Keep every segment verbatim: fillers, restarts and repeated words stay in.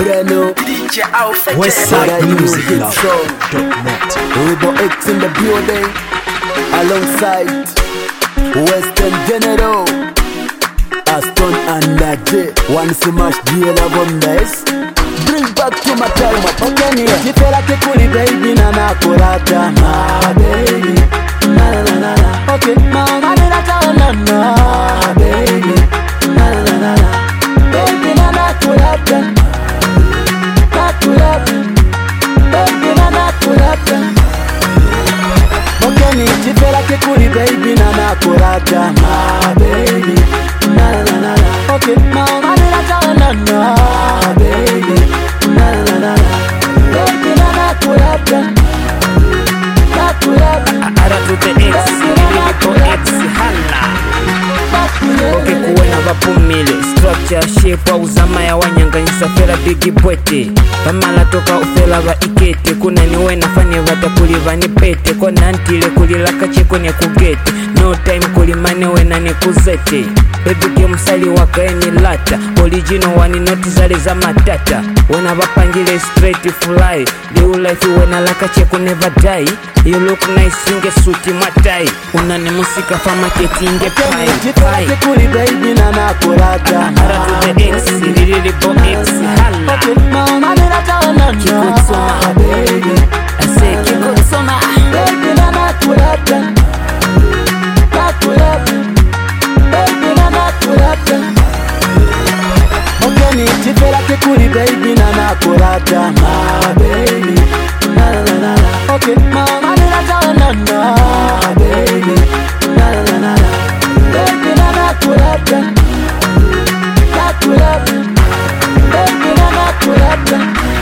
Breno, D J Alpha, Westside Music Love dot net. Rubo X in the building, alongside Western General, Aston and J. One smash deal of a mess. Bring back to my time. Okay, if you like a coolie baby, nana kurata, my baby. Na na na na. Okay, mama na na na na, baby. Na na na na. Baby nana kurata, na kurata. Baby nana kurata. Okay, if you like a coolie baby, nana kurata, my baby. Na na na na. Okay, mama na na na na, baby. Na na na na. Baby nana kurata, na kurata. Ara to the X, Lilipo X, hala Oke kuwena vapumile Structure, shape, wa uzama ya wanyanganyisa fela bigi bwete Pamala toka ufela wa ikete Kuna niwena fani vata kuliva ni pete Kona antile kulilaka cheko ni kugete No time kulimane wena ni kuzete Baby kiumsali wakaeni lata Original wani noti zale za matata Wena vapangile straight fly Liu life wena laka cheko never die You look nice inge suti matai Unani musika fa market inge pai pai Kuli baby na nakurata Ara to the X, Lilipo X, hala Mama nina tawana Kikutsuma, baby I say kikutsuma Baby na nakurata Nakurata Baby na nakurata Okay ni tifela kuli baby na nakurata My baby Na na na na Okay mama nina tawana baby Na na na na Baby na nakurata Nakurata Baby na nakurata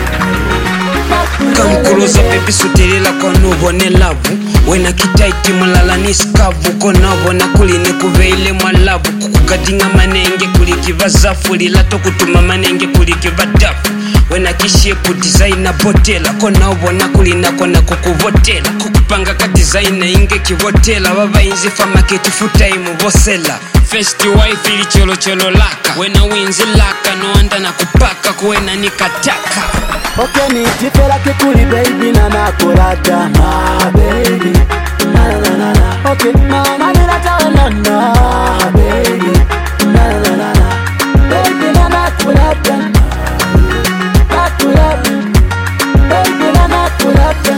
Kamkuruza baby sutirila kwa nubo ne lavu Wena kitaiti mulala ni skavu Konavo na kuli ni kuveile mwalavu Kukugadinga manenge kulikiva zafu Lilato kutuma manenge kulikiva dafu Wena kishepu designer botela Konavo na kuli na kona kukuvotela Kukupanga ka designer inge kivotela Wava inzi fa market futaimu vosela First wife ili cholo cholo laka Wena winzi laka no anda na kupaka Kuwena nikataka Okay ni tifela kuli baby na nakurata My baby Na na na na Okay mama nina tawana baby Na na na na Baby na nakurata Nakurata Baby na nakurata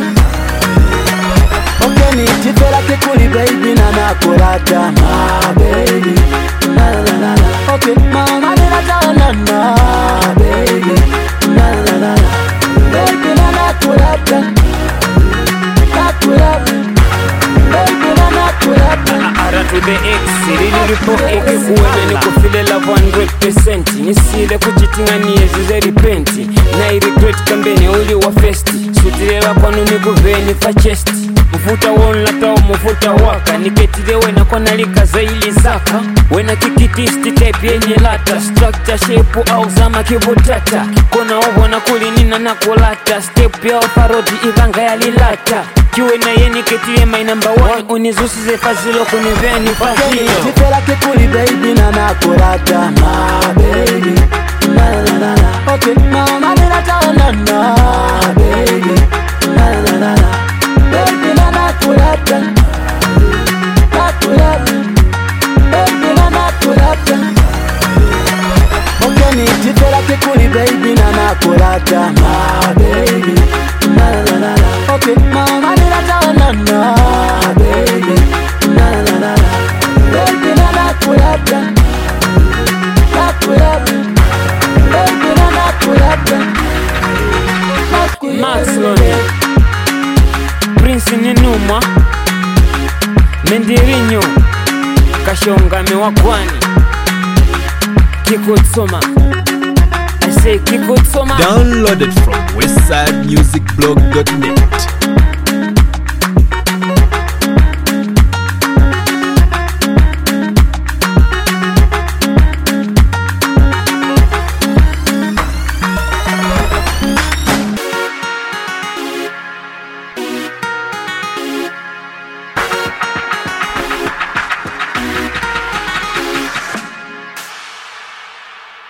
Okay ni tifela kuli baby na nakurata My baby Na na na na Okay mama nina tawana baby Na na na na Baby na nakurata Nakurata Baby na nakurata Ara to the X, Lilipo X Uwena ni kufile love one hundred percent Nisile kuchitinga niezi ze repenti Na i-regret kambeni uli wa festi Sutilewa kwanu ni kuveni fa chesti Mfuta won lata mfuta waka Niketile wena kwa nalika za ili zaka Wena kikitisti type yenye lata Structure shape au zama kibutata Kona ovo na kulinina na kulata Step ya oparodi ivanga ya lilata Kiwe na yeni ketile my number one Unizusi ze fazilo kuniveni fazilo Tifela kuli baby na nakurata My baby Na na na na Okay mama nina tawana baby Na na na na Baby na nakurata Nakurata Baby na nakurata Okay ni tifela kuli baby na nakurata My baby Na na na na Okay mama nina tawana baby Na na na na Baby na nakurata Nakurata Baby na nakurata Max Lone Prince Ninuma Mendirinho Kashongame wa kwani Kikutsoma I say Kikutsoma Downloaded from westside music blog dot net.